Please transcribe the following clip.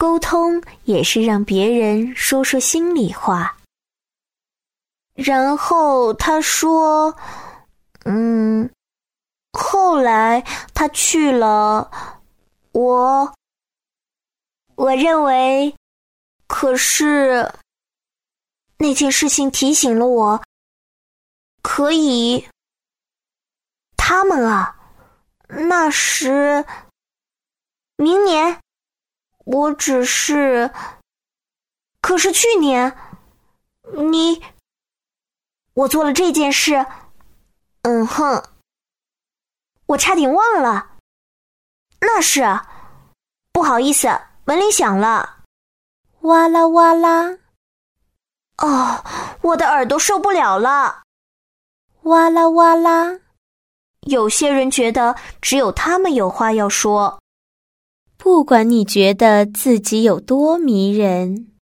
沟通也是让别人说说心里话。然后他说，后来他去了，我认为，可是那件事情提醒了我，可以，他们啊，那时，明年，我只是，可是去年，我做了这件事，我差点忘了，那是，不好意思，门铃响了， 哇啦哇啦， 哦，我的耳朵受不了了， 哇啦哇啦。 有些人觉得只有他们有话要说， 不管你觉得自己有多迷人。